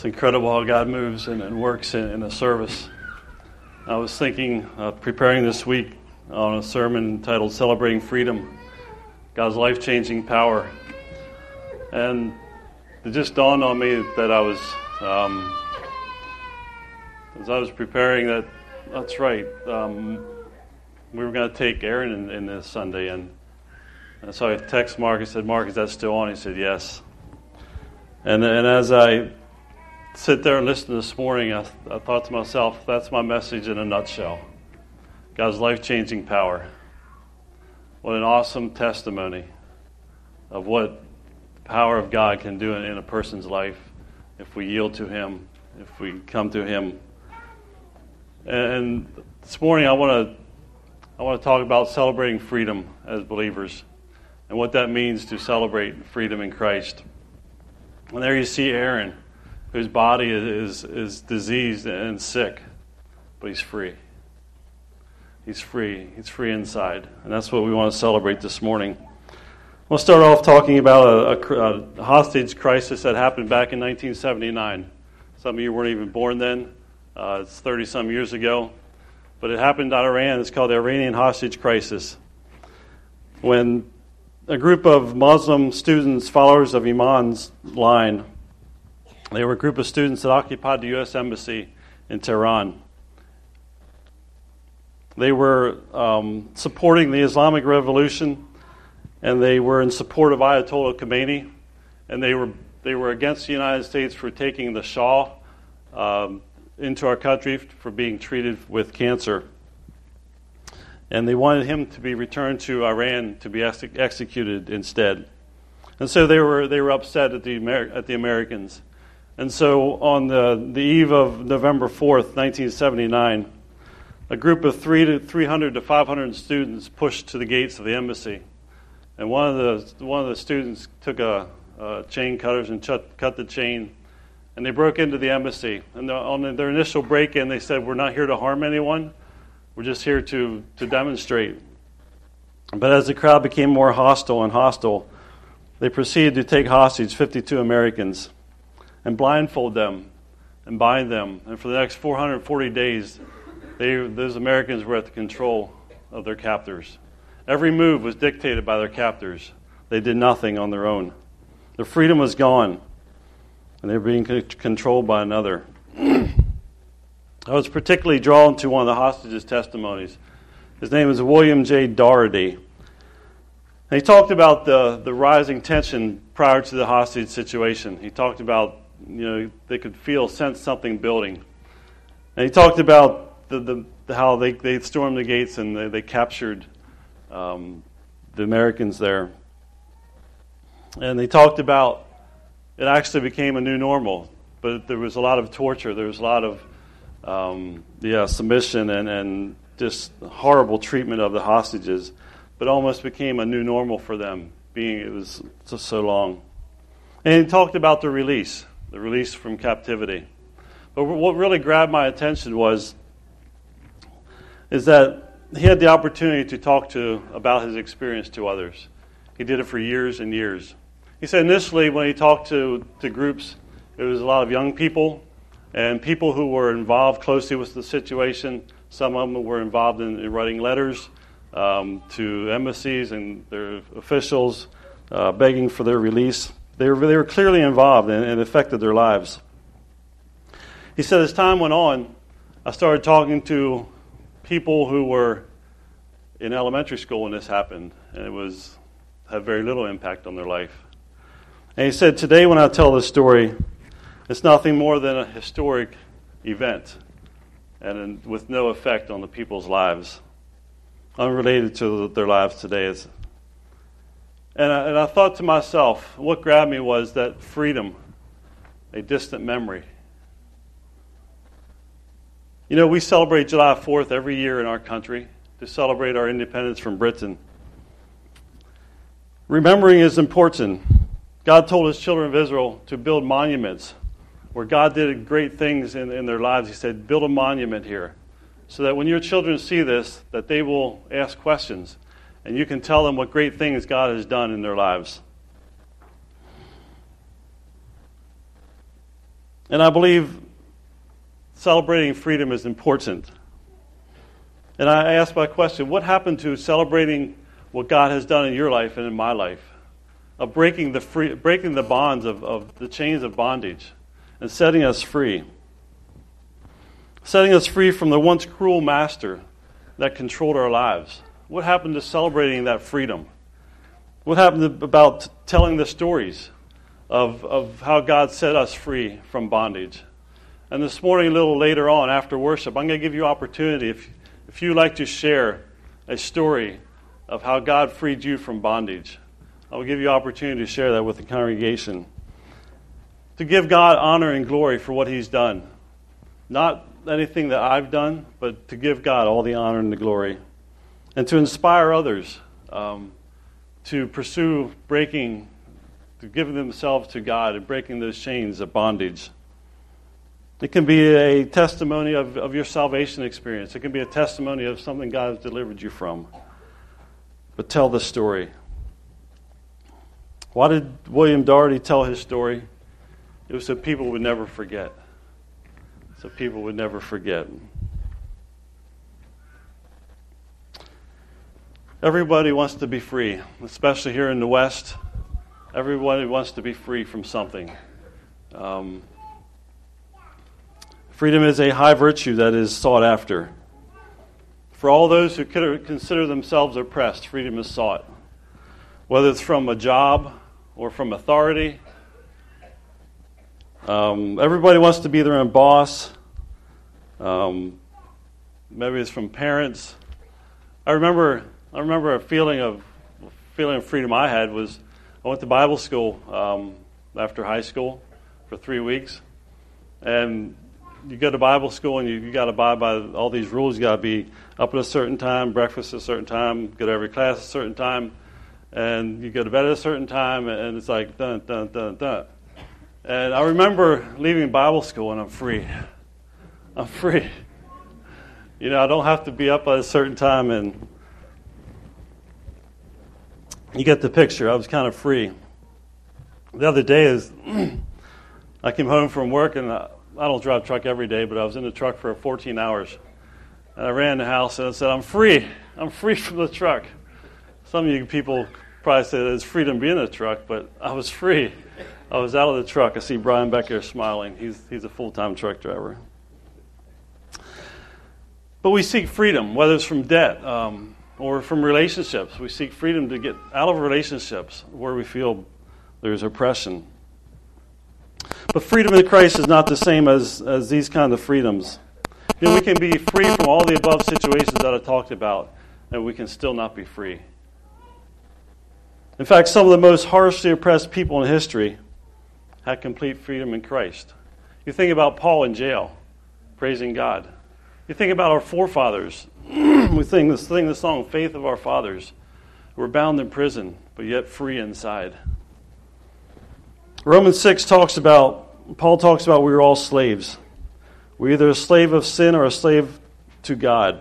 incredible how God moves and works in a service. I was thinking, preparing this week on a sermon entitled Celebrating Freedom, God's Life-Changing Power. And it just dawned on me that as I was preparing that's right. We were going to take Aaron in this Sunday, and so I texted Mark. I said, "Mark, is that still on?" He said, "Yes." And as I sit there and listen this morning, I thought to myself, that's my message in a nutshell. God's life-changing power. What an awesome testimony of what the power of God can do in a person's life if we yield to Him, if we come to Him. And this morning I want to talk about celebrating freedom as believers and what that means to celebrate freedom in Christ. And there you see Aaron, whose body is diseased and sick, but he's free. He's free. He's free inside. And that's what we want to celebrate this morning. We'll start off talking about a hostage crisis that happened back in 1979. Some of you weren't even born then. It's 30-some years ago. But it happened in Iran. It's called the Iranian hostage crisis. When a group of Muslim students, followers of Iman's line, they were a group of students that occupied the U.S. Embassy in Tehran. They were supporting the Islamic Revolution, and they were in support of Ayatollah Khomeini, and they were against the United States for taking the Shah into our country for being treated with cancer. And they wanted him to be returned to Iran to be executed instead. And so they were upset at the Americans. And so on the eve of November 4th, 1979, a group of 300 to 500 students pushed to the gates of the embassy. And one of the students took a chain cutters and cut the chain. And they broke into the embassy. And on their initial break-in, they said, "We're not here to harm anyone. We're just here to demonstrate." But as the crowd became more hostile, they proceeded to take hostage 52 Americans and blindfold them and bind them. And for the next 440 days, those Americans were at the control of their captors. Every move was dictated by their captors. They did nothing on their own. Their freedom was gone, and they were being controlled by another. I was particularly drawn to one of the hostages' testimonies. His name is William J. Doherty. And he talked about the rising tension prior to the hostage situation. He talked about, they could sense something building. And he talked about how they stormed the gates and they captured the Americans there. And they talked about it actually became a new normal, but there was a lot of torture. There was a lot of submission and just horrible treatment of the hostages, but almost became a new normal for them, being it was just so long. And he talked about the release from captivity. But what really grabbed my attention is that he had the opportunity to talk about his experience to others. He did it for years and years. He said initially when he talked to groups, it was a lot of young people and people who were involved closely with the situation. Some of them were involved in writing letters to embassies and their officials begging for their release. They were clearly involved and it affected their lives. He said as time went on, I started talking to people who were in elementary school when this happened, and it had very little impact on their life. And he said, today when I tell this story, it's nothing more than a historic event and with no effect on the people's lives, unrelated to their lives today. And I thought to myself, what grabbed me was that freedom, a distant memory. We celebrate July 4th every year in our country to celebrate our independence from Britain. Remembering is important. God told His children of Israel to build monuments where God did great things in their lives. He said, build a monument here so that when your children see this, that they will ask questions and you can tell them what great things God has done in their lives. And I believe celebrating freedom is important. And I ask my question, what happened to celebrating what God has done in your life and in my life? Of breaking the bonds of the chains of bondage and setting us free. Setting us free from the once cruel master that controlled our lives. What happened to celebrating that freedom? What happened about telling the stories of how God set us free from bondage? And this morning, a little later on, after worship, I'm going to give you opportunity, if you'd like to share a story of how God freed you from bondage. I will give you opportunity to share that with the congregation. To give God honor and glory for what He's done. Not anything that I've done, but to give God all the honor and the glory. And to inspire others to pursue to give themselves to God and breaking those chains of bondage. It can be a testimony of your salvation experience. It can be a testimony of something God has delivered you from. But tell the story. Why did William Doherty tell his story? It was so people would never forget. So people would never forget. Everybody wants to be free, especially here in the West. Everybody wants to be free from something. Freedom is a high virtue that is sought after. For all those who consider themselves oppressed, freedom is sought. Whether it's from a job or from authority. Everybody wants to be their own boss. Maybe it's from parents. I remember a feeling of freedom I had was I went to Bible school after high school for 3 weeks. And you go to Bible school and you got to abide by all these rules. You got to be up at a certain time, breakfast at a certain time, go to every class at a certain time, and you go to bed at a certain time, and it's like dun, dun, dun, dun. And I remember leaving Bible school and I'm free. I'm free. You know, I don't have to be up at a certain time, and you get the picture. I was kind of free. The other day I came home from work, and I don't drive a truck every day, but I was in the truck for 14 hours. And I ran in the house and I said, I'm free. I'm free from the truck. Some of you people probably say it's freedom being in a truck, but I was free. I was out of the truck. I see Brian back there smiling. He's a full-time truck driver. But we seek freedom, whether it's from debt or from relationships. We seek freedom to get out of relationships where we feel there's oppression. But freedom in Christ is not the same as these kind of freedoms. You know, we can be free from all the above situations that I talked about, and we can still not be free. In fact, some of the most harshly oppressed people in history had complete freedom in Christ. You think about Paul in jail, praising God. You think about our forefathers. We sing the song, Faith of Our Fathers, who were bound in prison, but yet free inside. Romans 6 Paul talks about we were all slaves. We're either a slave of sin or a slave to God.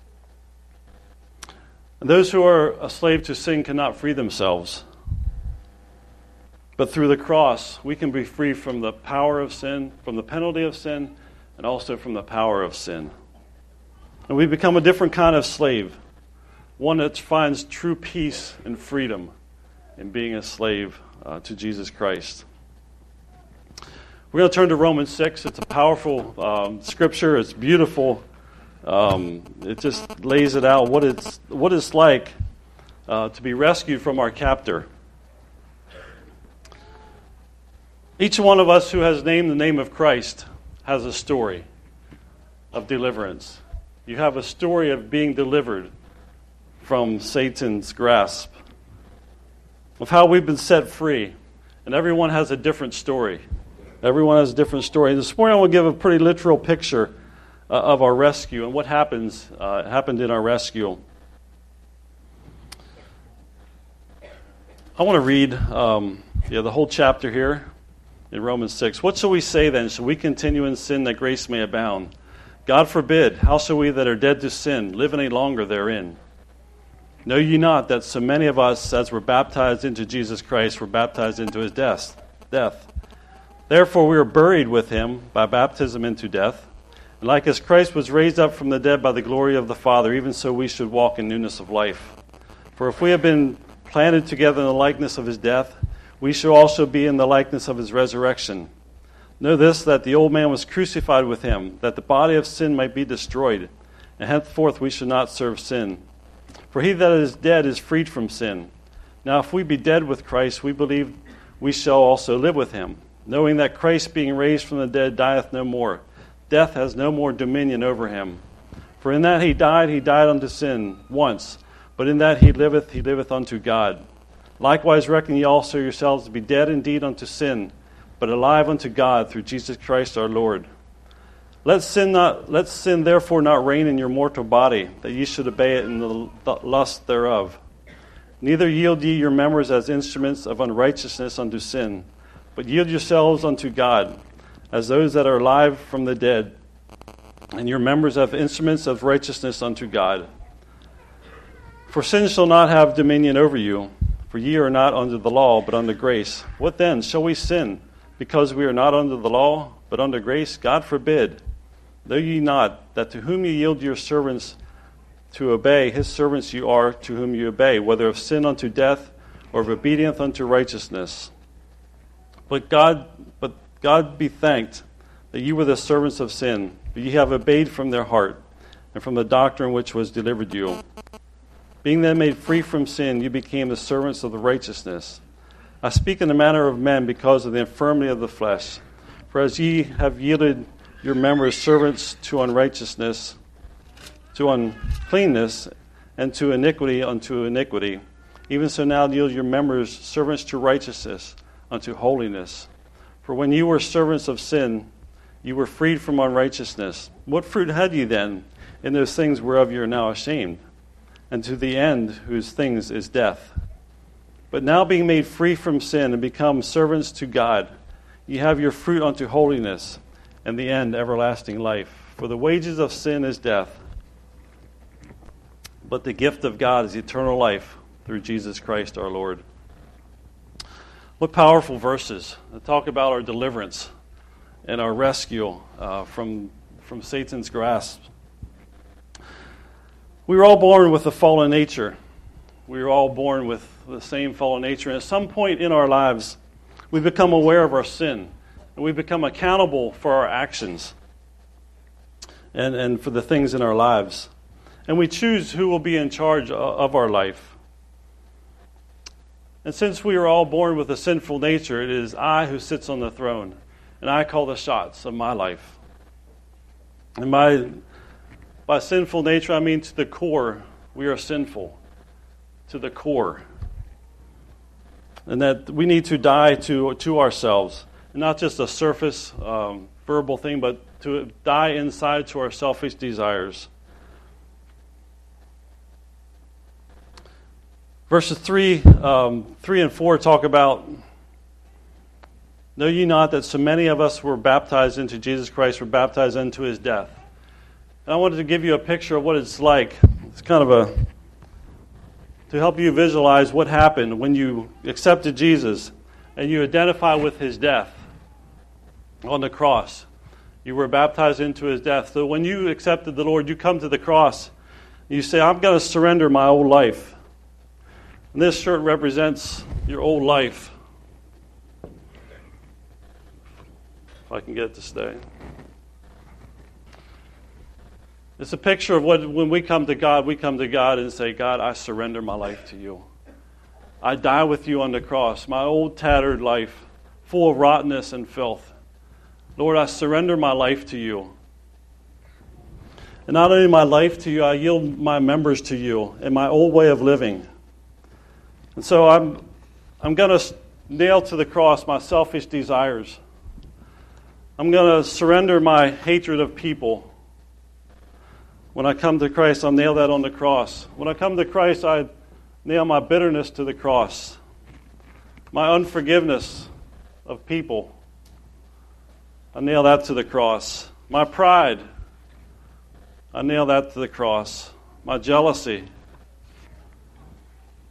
And those who are a slave to sin cannot free themselves. But through the cross, we can be free from the power of sin, from the penalty of sin, and also from the power of sin. And we become a different kind of slave, one that finds true peace and freedom in being a slave to Jesus Christ. We're going to turn to Romans 6. It's a powerful scripture. It's beautiful. It just lays it out, what it's like to be rescued from our captor. Each one of us who has named the name of Christ has a story of deliverance. You have a story of being delivered from Satan's grasp, of how we've been set free. And everyone has a different story. Everyone has a different story. This morning I will give a pretty literal picture of our rescue and what happened in our rescue. I want to read the whole chapter here in Romans 6. What shall we say then? Shall we continue in sin that grace may abound? God forbid. How shall we that are dead to sin live any longer therein? Know ye not that so many of us, as were baptized into Jesus Christ, were baptized into his death? Therefore we are buried with him by baptism into death, and like as Christ was raised up from the dead by the glory of the Father, even so we should walk in newness of life. For if we have been planted together in the likeness of his death, we shall also be in the likeness of his resurrection. Know this, that the old man was crucified with him, that the body of sin might be destroyed, and henceforth we should not serve sin. For he that is dead is freed from sin. Now if we be dead with Christ, we believe we shall also live with him, knowing that Christ being raised from the dead dieth no more. Death has no more dominion over him. For in that he died unto sin once, but in that he liveth unto God. Likewise reckon ye also yourselves to be dead indeed unto sin, but alive unto God through Jesus Christ our Lord. Let sin therefore not reign in your mortal body, that ye should obey it in the lust thereof. Neither yield ye your members as instruments of unrighteousness unto sin, but yield yourselves unto God, as those that are alive from the dead, and your members as instruments of righteousness unto God. For sin shall not have dominion over you, for ye are not under the law, but under grace. What then? Shall we sin, because we are not under the law, but under grace? God forbid. Know ye not, that to whom ye yield your servants to obey, his servants you are to whom you obey, whether of sin unto death, or of obedience unto righteousness. But God be thanked that ye were the servants of sin, but ye have obeyed from their heart, and from the doctrine which was delivered you. Being then made free from sin, you became the servants of the righteousness. I speak in the manner of men because of the infirmity of the flesh. For as ye have yielded your members servants to unrighteousness, to uncleanness, and to iniquity unto iniquity, even so now yield your members servants to righteousness, unto holiness. For when you were servants of sin, you were freed from unrighteousness. What fruit had ye then in those things whereof you are now ashamed? And to the end whose things is death. But now being made free from sin and become servants to God, ye have your fruit unto holiness, and the end everlasting life. For the wages of sin is death, but the gift of God is eternal life through Jesus Christ our Lord. What powerful verses that talk about our deliverance and our rescue from Satan's grasp. We were all born with a fallen nature. We were all born with the same fallen nature. And at some point in our lives, we become aware of our sin. And we become accountable for our actions and for the things in our lives. And we choose who will be in charge of our life. And since we are all born with a sinful nature, it is I who sits on the throne. And I call the shots of my life. And by sinful nature, I mean to the core, we are sinful. To the core. And that we need to die to ourselves. And not just a surface verbal thing, but to die inside to our selfish desires. Verses 3 and 4 talk about, know ye not that so many of us were baptized into Jesus Christ, were baptized into his death. And I wanted to give you a picture of what it's like. It's kind of to help you visualize what happened when you accepted Jesus and you identify with his death on the cross. You were baptized into his death. So when you accepted the Lord, you come to the cross. You say, I'm going to surrender my old life. And this shirt represents your old life. If I can get it to stay. It's a picture of when we come to God and say, God, I surrender my life to you. I die with you on the cross, my old tattered life, full of rottenness and filth. Lord, I surrender my life to you. And not only my life to you, I yield my members to you and my old way of living. And so I'm going to nail to the cross my selfish desires. I'm going to surrender my hatred of people. When I come to Christ, I'll nail that on the cross. When I come to Christ, I nail my bitterness to the cross. My unforgiveness of people, I nail that to the cross. My pride, I nail that to the cross. My jealousy,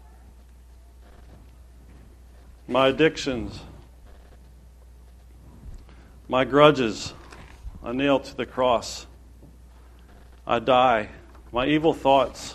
my addictions, My grudges I nail to the cross. I die. My evil thoughts.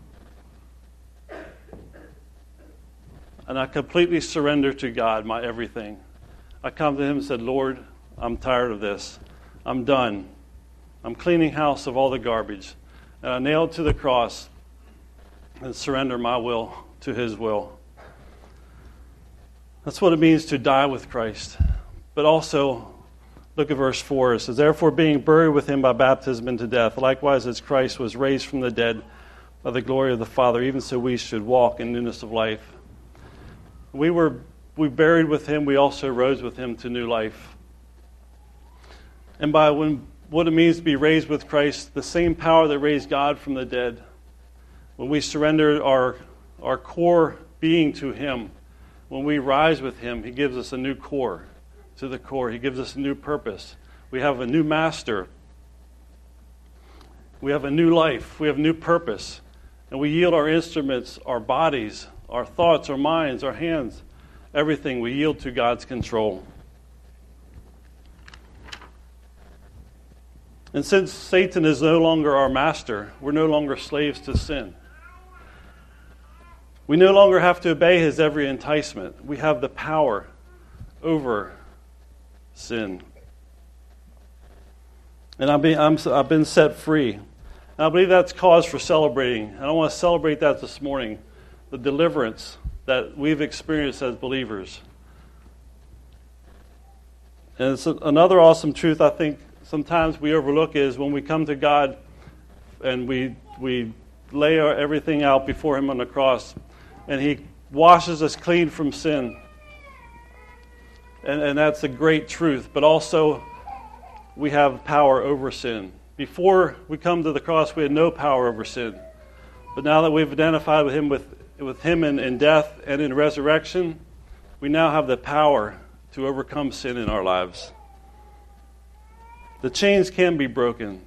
And I completely surrender to God my everything. I come to Him and said, Lord, I'm tired of this. I'm done. I'm cleaning house of all the garbage. And I nail it to the cross and surrender my will to His will. That's what it means to die with Christ. But also, look at verse 4. It says, therefore, being buried with Him by baptism into death, likewise as Christ was raised from the dead by the glory of the Father, even so we should walk in newness of life. We buried with Him, we also rose with Him to new life. And by what it means to be raised with Christ, the same power that raised God from the dead, when we surrender our core being to Him, when we rise with Him, He gives us a new core to the core. He gives us a new purpose. We have a new master. We have a new life. We have a new purpose. And we yield our instruments, our bodies, our thoughts, our minds, our hands, everything. We yield to God's control. And since Satan is no longer our master, we're no longer slaves to sin. We no longer have to obey his every enticement. We have the power over sin. And I've been set free. And I believe that's cause for celebrating. And I want to celebrate that this morning, the deliverance that we've experienced as believers. And it's another awesome truth I think sometimes we overlook is when we come to God and we lay everything out before Him on the cross, and He washes us clean from sin. And that's a great truth. But also, we have power over sin. Before we come to the cross, we had no power over sin. But now that we've identified with Him in death and in resurrection, we now have the power to overcome sin in our lives. The chains can be broken.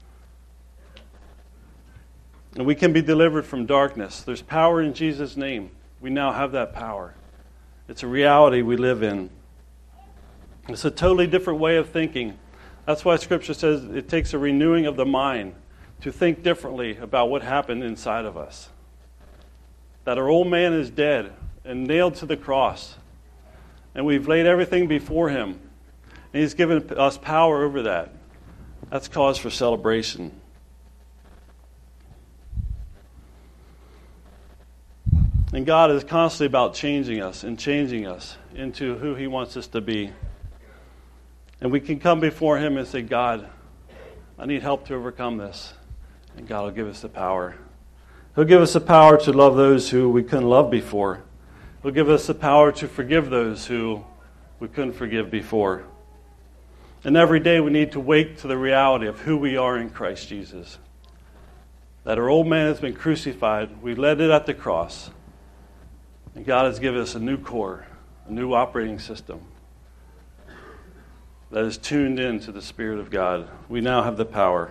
And we can be delivered from darkness. There's power in Jesus' name. We now have that power. It's a reality we live in. It's a totally different way of thinking. That's why Scripture says it takes a renewing of the mind to think differently about what happened inside of us. That our old man is dead and nailed to the cross. And we've laid everything before Him. And He's given us power over that. That's cause for celebration. And God is constantly about changing us into who He wants us to be. And we can come before Him and say, God, I need help to overcome this. And God will give us the power. He'll give us the power to love those who we couldn't love before. He'll give us the power to forgive those who we couldn't forgive before. And every day we need to wake to the reality of who we are in Christ Jesus. That our old man has been crucified. We laid it at the cross. And God has given us a new core, a new operating system that is tuned in to the Spirit of God. We now have the power.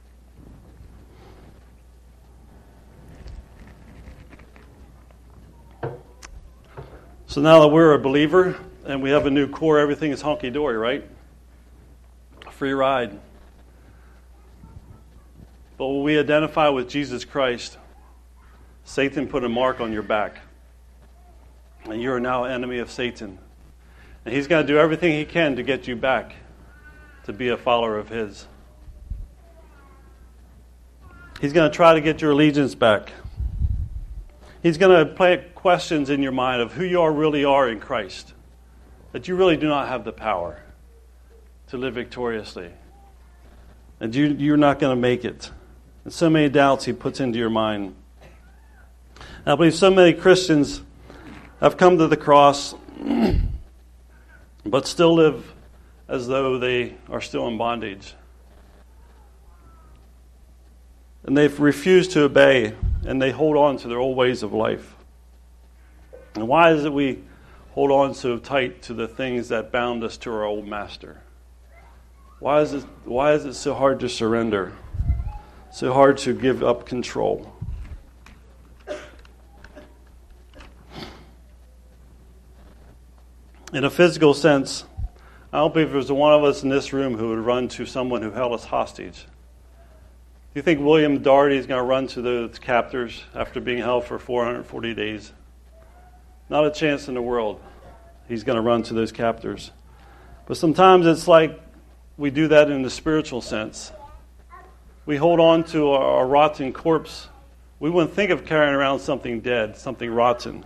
So now that we're a believer and we have a new core, everything is honky-dory, right? A free ride. But when we identify with Jesus Christ, Satan put a mark on your back. And you are now an enemy of Satan. And he's going to do everything he can to get you back to be a follower of his. He's going to try to get your allegiance back. He's going to plant questions in your mind of who you really are in Christ. That you really do not have the power to live victoriously. And you're not going to make it. And so many doubts he puts into your mind. And I believe so many Christians have come to the cross but still live as though they are still in bondage. And they've refused to obey, and they hold on to their old ways of life. And why is it we hold on so tight to the things that bound us to our old master? Why is it so hard to surrender? So hard to give up control? In a physical sense, I don't believe there's one of us in this room who would run to someone who held us hostage. Do you think William Daugherty is going to run to those captors after being held for 440 days? Not a chance in the world he's going to run to those captors. But sometimes it's like we do that in the spiritual sense. We hold on to our rotten corpse. We wouldn't think of carrying around something dead, something rotten.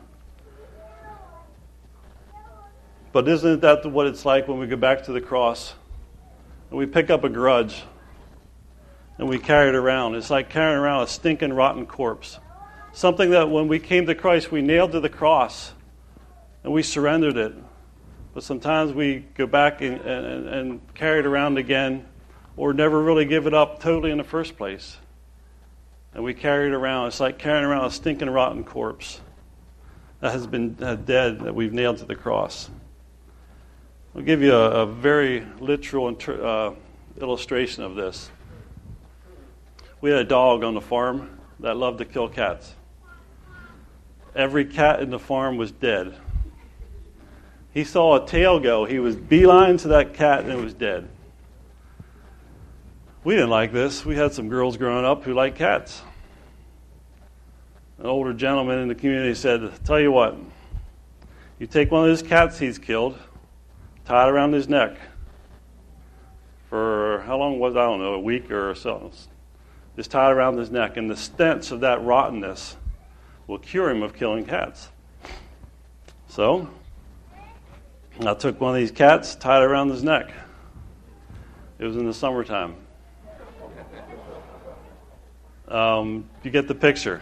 But isn't that what it's like when we go back to the cross and we pick up a grudge and we carry it around? It's like carrying around a stinking, rotten corpse. Something that when we came to Christ, we nailed to the cross and we surrendered it. But sometimes we go back and carry it around again, or never really give it up totally in the first place. And we carry it around. It's like carrying around a stinking, rotten corpse that has been dead, that we've nailed to the cross. I'll give you a very literal illustration of this. We had a dog on the farm that loved to kill cats. Every cat in the farm was dead. He saw a tail go. He was beeline to that cat and it was dead. We didn't like this. We had some girls growing up who liked cats. An older gentleman in the community said, tell you what, you take one of those cats he's killed, tie it around his neck for, how long was it? I don't know, a week or so. Just tie it around his neck, and the stench of that rottenness will cure him of killing cats. So I took one of these cats, tied it around his neck. It was in the summertime. You get the picture.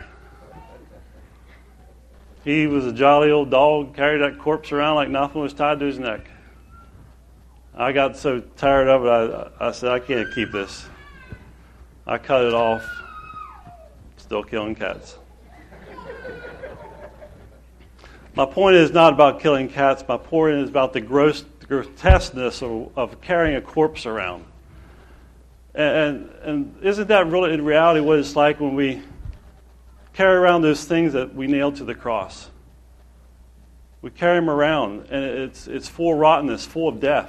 He was a jolly old dog, carried that corpse around like nothing was tied to his neck. I got so tired of it, I said, I can't keep this. I cut it off, still killing cats. My point is not about killing cats. My point is about the grotesqueness of carrying a corpse around. And isn't that really, in reality, what it's like when we carry around those things that we nailed to the cross? We carry them around, and it's full of rottenness, full of death.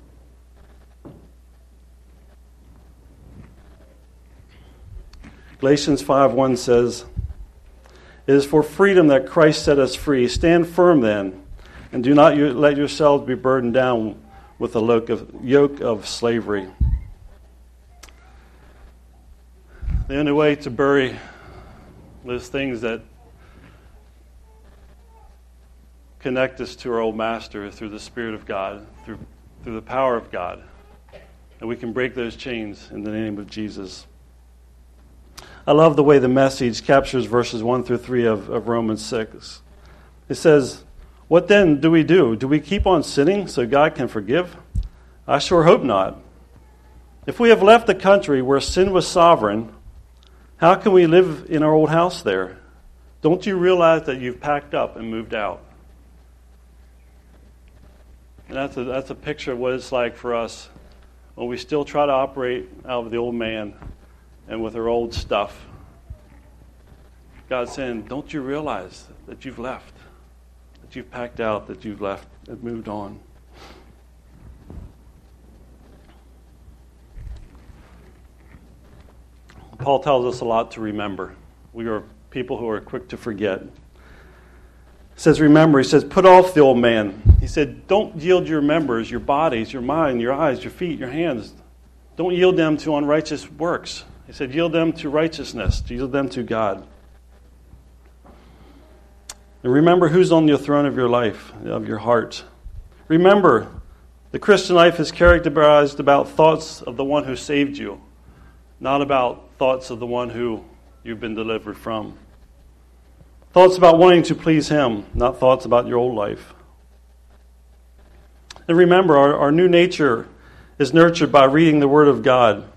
Galatians 5:1 says, "It is for freedom that Christ set us free. Stand firm then, and do not let yourselves be burdened down with a yoke of slavery." The only way to bury those things that connect us to our old master is through the Spirit of God, through the power of God. And we can break those chains in the name of Jesus. I love the way the Message captures verses 1 through 3 of Romans 6. It says, "What then do we do? Do we keep on sinning so God can forgive? I sure hope not. If we have left the country where sin was sovereign, how can we live in our old house there? Don't you realize that you've packed up and moved out?" And that's a picture of what it's like for us when we still try to operate out of the old man and with our old stuff. God's saying, don't you realize that you've left, that you've packed out, that you've left and moved on? Paul tells us a lot to remember. We are people who are quick to forget. He says, remember, he says, put off the old man. He said, don't yield your members, your bodies, your mind, your eyes, your feet, your hands. Don't yield them to unrighteous works. He said, yield them to righteousness, yield them to God. And remember who's on the throne of your life, of your heart. Remember, the Christian life is characterized about thoughts of the one who saved you, not about thoughts of the one who you've been delivered from. Thoughts about wanting to please him, not thoughts about your old life. And remember, our new nature is nurtured by reading the Word of God.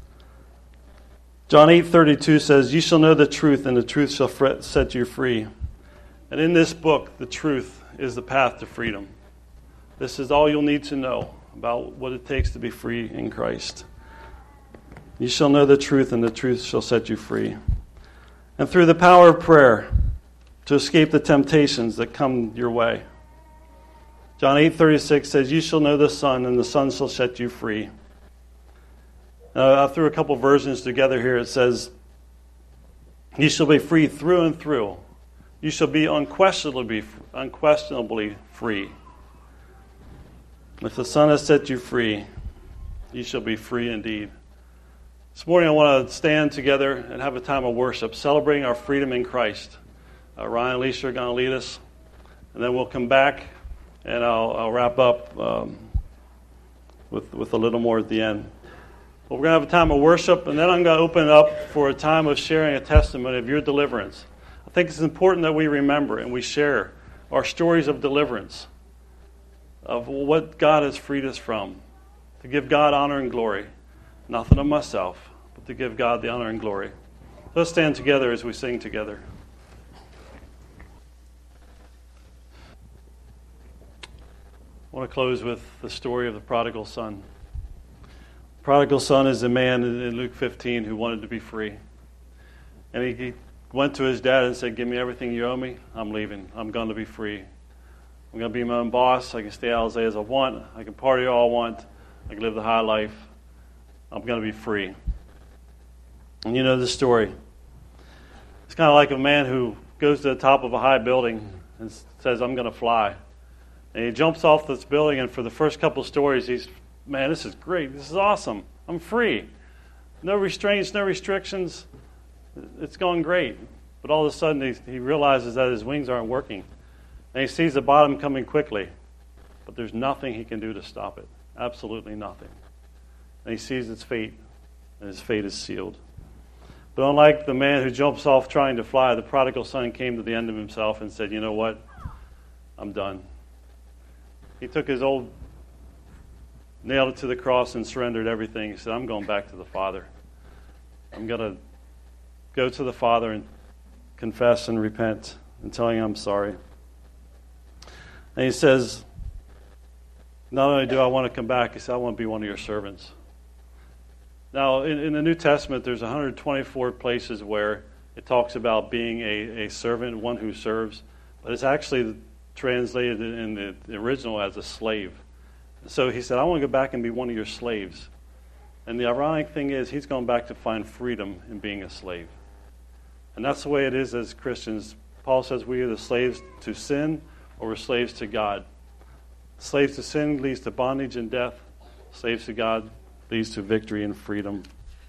John 8:32 says, "You shall know the truth, and the truth shall set you free." And in this book, the truth is the path to freedom. This is all you'll need to know about what it takes to be free in Christ. You shall know the truth, and the truth shall set you free. And through the power of prayer, to escape the temptations that come your way. John 8:36 says, "You shall know the Son, and the Son shall set you free." I threw a couple versions together here. It says, "You shall be free through and through. You shall be unquestionably free. If the Son has set you free, you shall be free indeed." This morning I want to stand together and have a time of worship, celebrating our freedom in Christ. Ryan and Alicia are going to lead us, and then we'll come back, and I'll wrap up with a little more at the end. But we're going to have a time of worship, and then I'm going to open it up for a time of sharing a testimony of your deliverance. I think it's important that we remember and we share our stories of deliverance, of what God has freed us from, to give God honor and glory. Nothing of myself, but to give God the honor and glory. Let's stand together as we sing together. I want to close with the story of the prodigal son. The prodigal son is a man in Luke 15 who wanted to be free. And he went to his dad and said, "Give me everything you owe me. I'm leaving. I'm going to be free. I'm going to be my own boss. I can stay out as late as I want. I can party all I want. I can live the high life. I'm going to be free." And you know the story. It's kind of like a man who goes to the top of a high building and says, "I'm going to fly." And he jumps off this building, and for the first couple of stories, he's, "Man, this is great. This is awesome. I'm free. No restraints, no restrictions. It's going great." But all of a sudden, he realizes that his wings aren't working. And he sees the bottom coming quickly. But there's nothing he can do to stop it. Absolutely nothing. And he sees its fate, and his fate is sealed. But unlike the man who jumps off trying to fly, the prodigal son came to the end of himself and said, "You know what? I'm done." He took his old, nailed it to the cross and surrendered everything. He said, "I'm going back to the Father. I'm going to go to the Father and confess and repent and tell him I'm sorry." And he says, "Not only do I want to come back," he said, "I want to be one of your servants." Now, in the New Testament, there's 124 places where it talks about being a servant, one who serves. But it's actually translated in the original as a slave. So he said, "I want to go back and be one of your slaves." And the ironic thing is, he's going back to find freedom in being a slave. And that's the way it is as Christians. Paul says we are the slaves to sin, or we're slaves to God. Slaves to sin leads to bondage and death. Slaves to God leads to victory and freedom.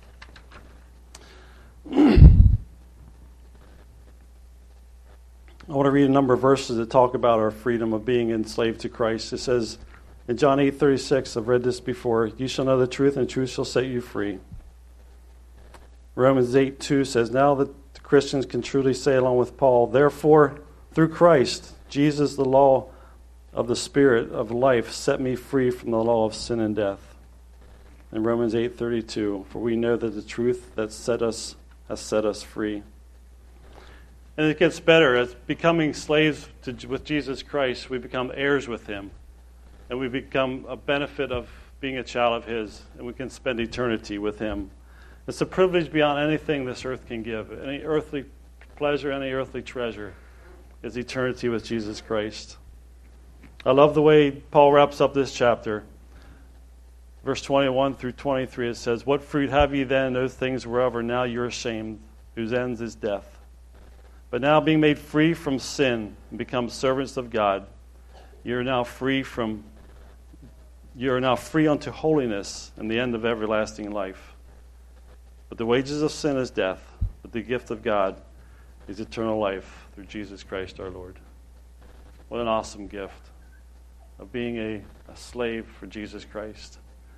I want to read a number of verses that talk about our freedom of being enslaved to Christ. It says in John 8:36, I've read this before, "You shall know the truth, and the truth shall set you free." Romans 8:2 says, "Now that the Christians can truly say along with Paul, therefore, through Christ, Jesus, the law of the Spirit of life, set me free from the law of sin and death." In Romans 8:32, "For we know that the truth that has set us free." And it gets better. As becoming slaves with Jesus Christ, we become heirs with him. And we become a benefit of being a child of his. And we can spend eternity with him. It's a privilege beyond anything this earth can give. Any earthly pleasure, any earthly treasure is eternity with Jesus Christ. I love the way Paul wraps up this chapter. Verse 21 through 23, it says, "What fruit have ye then in those things whereover now you're ashamed, whose ends is death? But now being made free from sin and become servants of God, you are now free unto holiness and the end of everlasting life. But the wages of sin is death, but the gift of God is eternal life through Jesus Christ our Lord." What an awesome gift of being a slave for Jesus Christ.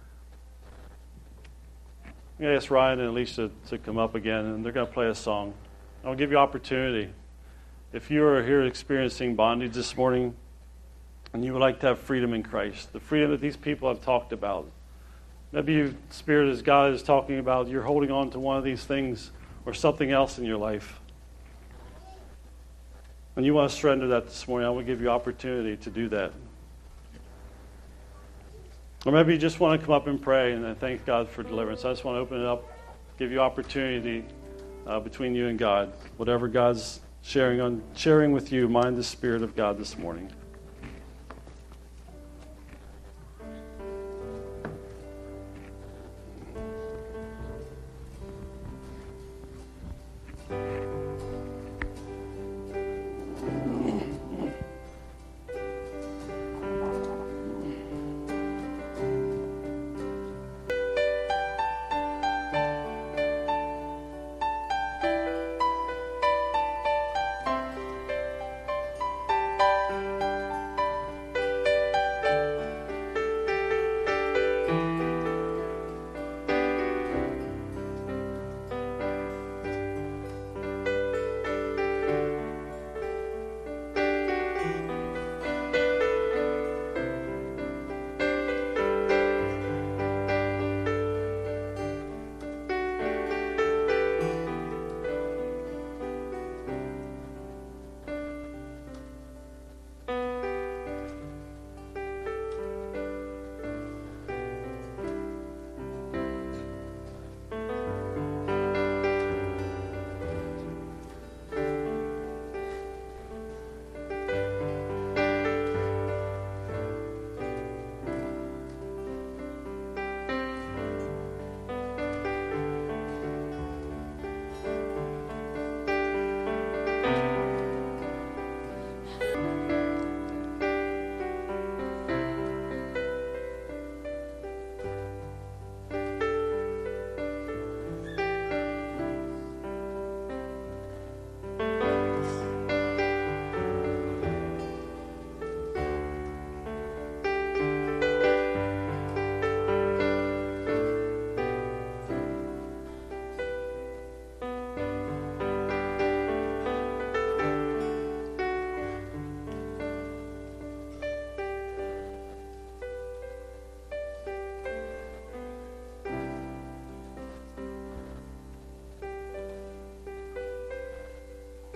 I'm going to ask Ryan and Alicia to come up again, and they're going to play a song. I'll give you opportunity. If you are here experiencing bondage this morning and you would like to have freedom in Christ, the freedom that these people have talked about, maybe you, Spirit, as God is talking about, you're holding on to one of these things or something else in your life, and you want to surrender that this morning, I will give you opportunity to do that. Or maybe you just want to come up and pray and thank God for deliverance. I just want to open it up, give you opportunity between you and God. Whatever God's sharing with you, mind the Spirit of God this morning.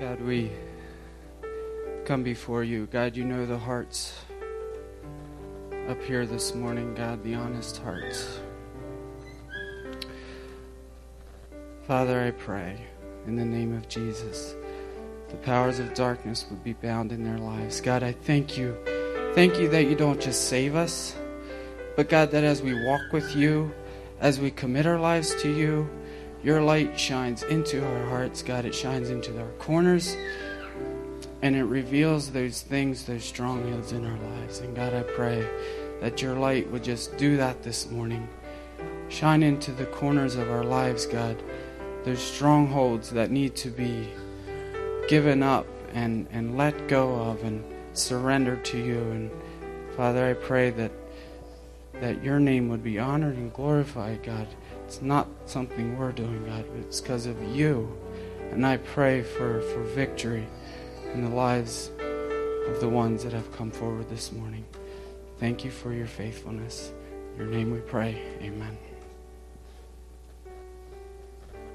God, we come before you. God, you know the hearts up here this morning, God, the honest hearts. Father, I pray in the name of Jesus, the powers of darkness would be bound in their lives. God, I thank you. Thank you that you don't just save us, but God, that as we walk with you, as we commit our lives to you, your light shines into our hearts, God. It shines into our corners, and it reveals those things, those strongholds in our lives. And God, I pray that your light would just do that this morning. Shine into the corners of our lives, God. Those strongholds that need to be given up and let go of and surrendered to you. And Father, I pray that your name would be honored and glorified, God. It's not something we're doing, God, but it's because of you. And I pray for victory in the lives of the ones that have come forward this morning. Thank you for your faithfulness. In your name we pray. Amen.